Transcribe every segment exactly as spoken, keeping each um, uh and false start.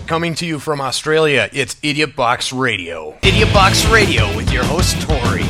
Coming to you from Australia, it's Idiot Box Radio. Idiot Box Radio with your host, Tori.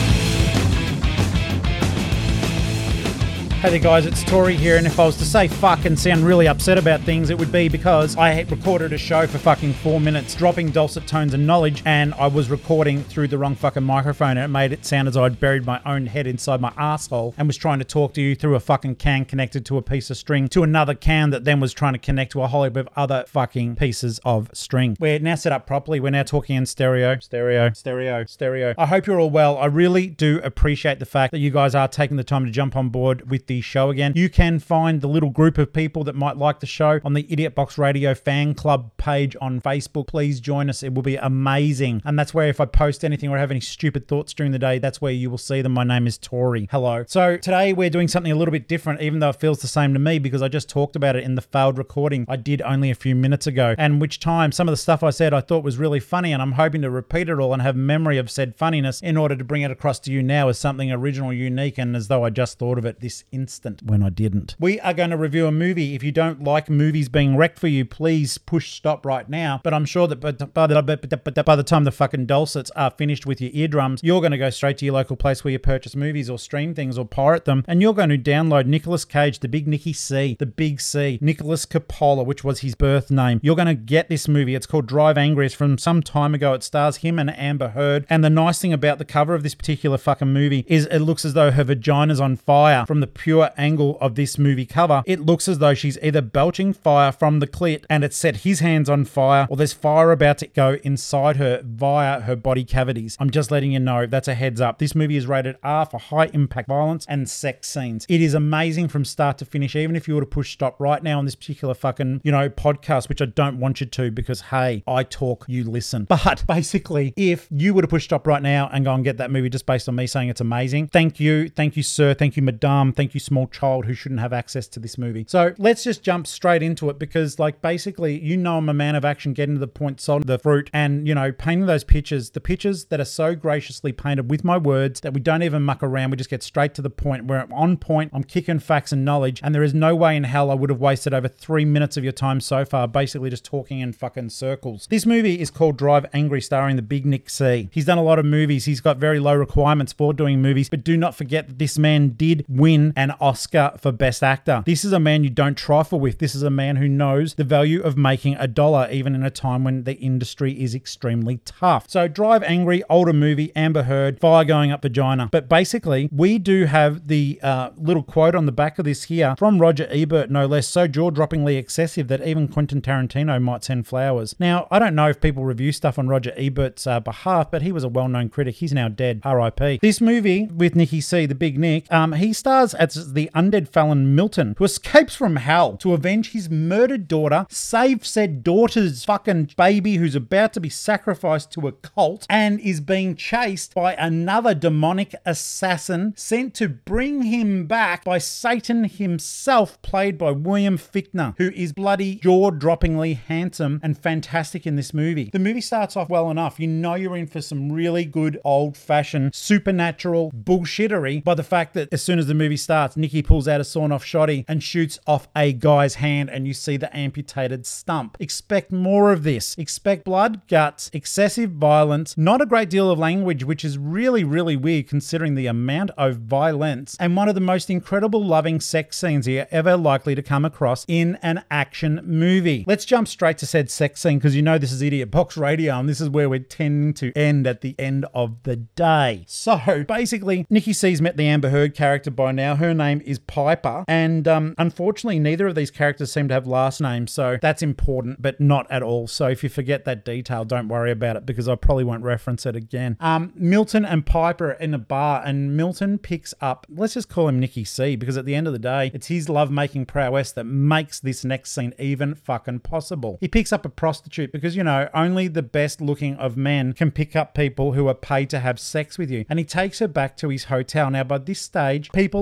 Hey there guys, it's Tori here, and if I was to say fuck and sound really upset about things, it would be because I had recorded a show for fucking four minutes, dropping dulcet tones and knowledge, and I was recording through the wrong fucking microphone, and it made it sound as though I'd buried my own head inside my asshole and was trying to talk to you through a fucking can connected to a piece of string to another can that then was trying to connect to a whole heap of other fucking pieces of string. We're now set up properly. We're now talking in stereo, stereo, stereo, stereo. I hope you're all well. I really do appreciate the fact that you guys are taking the time to jump on board with the show again. You can find the little group of people that might like the show on the Idiot Box Radio fan club page on Facebook. Please join us. It will be amazing. And that's where if I post anything or have any stupid thoughts during the day, that's where you will see them. My name is Tori. Hello. So today we're doing something a little bit different, even though it feels the same to me because I just talked about it in the failed recording I did only a few minutes ago, and which time some of the stuff I said I thought was really funny, and I'm hoping to repeat it all and have memory of said funniness in order to bring it across to you now as something original, unique, and as though I just thought of it this instant when I didn't. We are going to review a movie. If you don't like movies being wrecked for you, please push stop right now. But I'm sure that by the, by the time the fucking dulcets are finished with your eardrums, you're going to go straight to your local place where you purchase movies or stream things or pirate them, and you're going to download Nicolas Cage, the big Nicky C, the big C, Nicholas Coppola, which was his birth name. You're going to get this movie. It's called Drive Angry. It's from some time ago. It stars him and Amber Heard. And the nice thing about the cover of this particular fucking movie is it looks as though her vagina's on fire from the pure angle of this movie cover. It looks as though she's either belching fire from the clit and it's set his hands on fire, or there's fire about to go inside her via her body cavities. I'm just letting you know, that's a heads up. This movie is rated R for high impact violence and sex scenes. It is amazing from start to finish, even if you were to push stop right now on this particular fucking, you know, podcast, which I don't want you to because, hey, I talk, you listen. But basically, if you were to push stop right now and go and get that movie just based on me saying it's amazing, thank you, thank you, sir, thank you, madame, thank you, small child who shouldn't have access to this movie. So let's just jump straight into it because, like, basically, you know I'm a man of action, getting to the point, sold the fruit, and, you know, painting those pictures, the pictures that are so graciously painted with my words that we don't even muck around, we just get straight to the point. Where I'm on point, I'm kicking facts and knowledge, and there is no way in hell I would have wasted over three minutes of your time so far basically just talking in fucking circles. This movie is called Drive Angry, starring the big Nick C. He's done a lot of movies. He's got very low requirements for doing movies, but do not forget that this man did win an Oscar for Best Actor. This is a man you don't trifle with. This is a man who knows the value of making a dollar even in a time when the industry is extremely tough. So Drive Angry, older movie, Amber Heard, fire going up vagina. But basically, we do have the uh, little quote on the back of this here from Roger Ebert, no less, so jaw-droppingly excessive that even Quentin Tarantino might send flowers. Now, I don't know if people review stuff on Roger Ebert's uh, behalf, but he was a well-known critic. He's now dead, R I P. This movie with Nicky C, the big Nick, um, he stars as the undead felon Milton, who escapes from hell to avenge his murdered daughter, save said daughter's fucking baby who's about to be sacrificed to a cult, and is being chased by another demonic assassin sent to bring him back by Satan himself, played by William Fichtner, who is bloody jaw-droppingly handsome and fantastic in this movie. The movie starts off well enough. You know you're in for some really good old-fashioned supernatural bullshittery by the fact that as soon as the movie starts, Nicky pulls out a sawn-off shotty and shoots off a guy's hand, and you see the amputated stump. Expect more of this. Expect blood, guts, excessive violence, not a great deal of language, which is really, really weird considering the amount of violence, and one of the most incredible loving sex scenes you're ever likely to come across in an action movie. Let's jump straight to said sex scene because you know this is Idiot Box Radio and this is where we're tending to end at the end of the day. So basically, Nicky C's met the Amber Heard character by now. Her name is Piper, and um, unfortunately, neither of these characters seem to have last names, so that's important, but not at all. So if you forget that detail, don't worry about it because I probably won't reference it again. Um, Milton and Piper are in a bar, and Milton picks up, let's just call him Nicky C, because at the end of the day, it's his love-making prowess that makes this next scene even fucking possible. He picks up a prostitute because, you know, only the best looking of men can pick up people who are paid to have sex with you. And he takes her back to his hotel. Now, by this stage, people are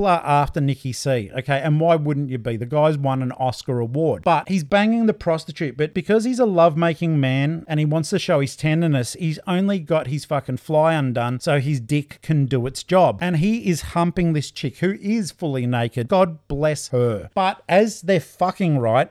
after Nikki C, okay? And why wouldn't you be? The guy's won an Oscar award. But he's banging the prostitute. But because he's a lovemaking man and he wants to show his tenderness, he's only got his fucking fly undone so his dick can do its job. And he is humping this chick who is fully naked. God bless her. But as they're fucking right,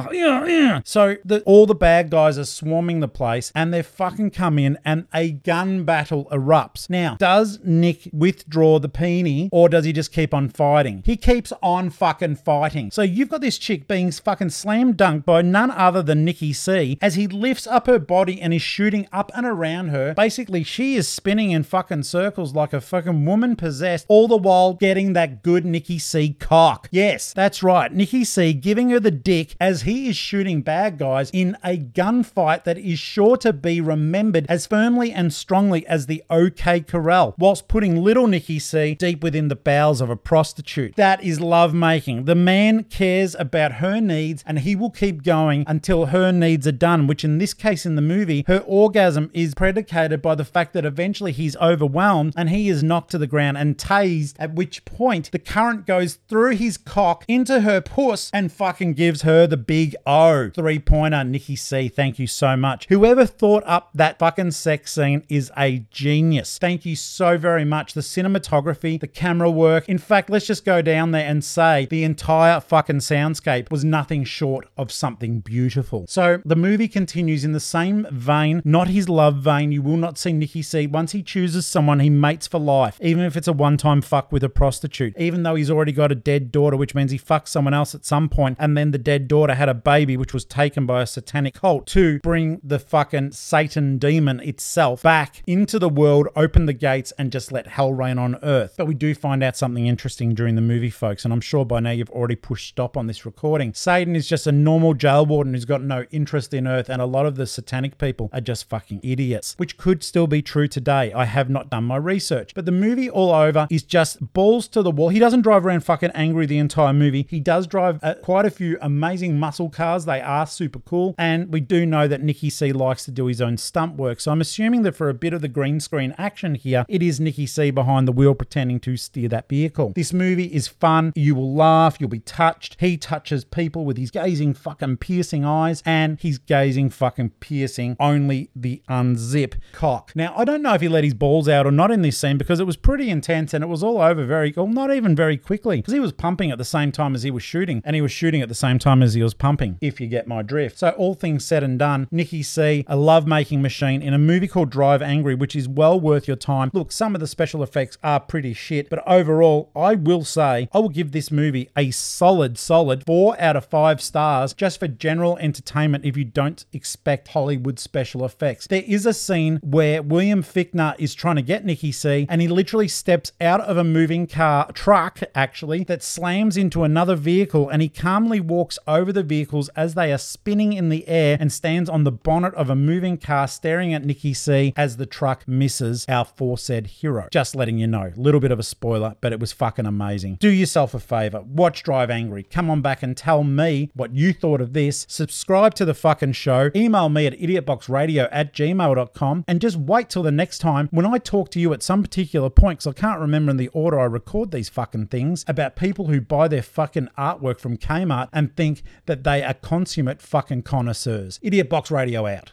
so the, all the bad guys are swarming the place and they fucking come in and a gun battle erupts. Now, does Nick withdraw the peenie or does he just keep on fighting? He keeps on fucking fighting. So you've got this chick being fucking slam dunked by none other than Nikki C as he lifts up her body and is shooting up and around her. Basically, she is spinning in fucking circles like a fucking woman possessed, all the while getting that good Nikki C cock. Yes, that's right. Nikki C giving her the dick as he is shooting bad guys in a gunfight that is sure to be remembered as firmly and strongly as the OK Corral, whilst putting little Nikki C deep within the bowels of a prostitute. That is lovemaking. The man cares about her needs and he will keep going until her needs are done, which in this case in the movie, her orgasm is predicated by the fact that eventually he's overwhelmed and he is knocked to the ground and tased, at which point the current goes through his cock into her puss and fucking gives her the big O. Three-pointer, Nikki C, thank you so much. Whoever thought up that fucking sex scene is a genius. Thank you so very much. The cinematography, the camera work. In fact, let's just go down there and say the entire fucking soundscape was nothing short of something beautiful. So the movie continues in the same vein, not his love vein. You will not see Nikki C. Once he chooses someone, he mates for life, even if it's a one-time fuck with a prostitute, even though he's already got a dead daughter, which means he fucked someone else at some point, and then the dead daughter had a baby, which was taken by a satanic cult to bring the fucking Satan demon itself back into the world, open the gates, and just let hell reign on earth. But we do find out something interesting during the movie, folks, and I'm sure by now you've already pushed stop on this recording. Satan is just a normal jail warden who's got no interest in earth, and a lot of the satanic people are just fucking idiots, which could still be true today. I have not done my research, but the movie all over is just balls to the wall. He doesn't drive around fucking angry the entire movie. He does drive uh, quite a few amazing muscle cars. They are super cool, and we do know that Nikki C likes to do his own stunt work, so I'm assuming that for a bit of the green screen action here, it is Nikki C behind the wheel pretending to steer that vehicle. This movie is fun. You will laugh. You'll be touched. He touches people with his gazing fucking piercing eyes, and he's gazing fucking piercing only the unzip cock. Now, I don't know if he let his balls out or not in this scene because it was pretty intense and it was all over very, well, not even very quickly, because he was pumping at the same time as he was shooting, and he was shooting at the same time as he was pumping, if you get my drift. So all things said and done, Nikki C, a love-making machine in a movie called Drive Angry, which is well worth your time. Look, some of the special effects are pretty shit, but overall, I will say, I will give this movie a solid, solid four out of five stars just for general entertainment if you don't expect Hollywood special effects. There is a scene where William Fichtner is trying to get Nikki C, and he literally steps out of a moving car, truck actually, that slams into another vehicle, and he calmly walks over the vehicles as they are spinning in the air and stands on the bonnet of a moving car staring at Nikki C as the truck misses our foresaid hero. Just letting you know, little bit of a spoiler, but it was fucking amazing. Do yourself a favor, watch Drive Angry, come on back and tell me what you thought of this, subscribe to the fucking show, email me at idiotboxradio at gmail dot com, and just wait till the next time when I talk to you at some particular point, because I can't remember in the order I record these fucking things, about people who buy their fucking artwork from Kmart and think that they are consummate fucking connoisseurs. Idiot Box Radio out.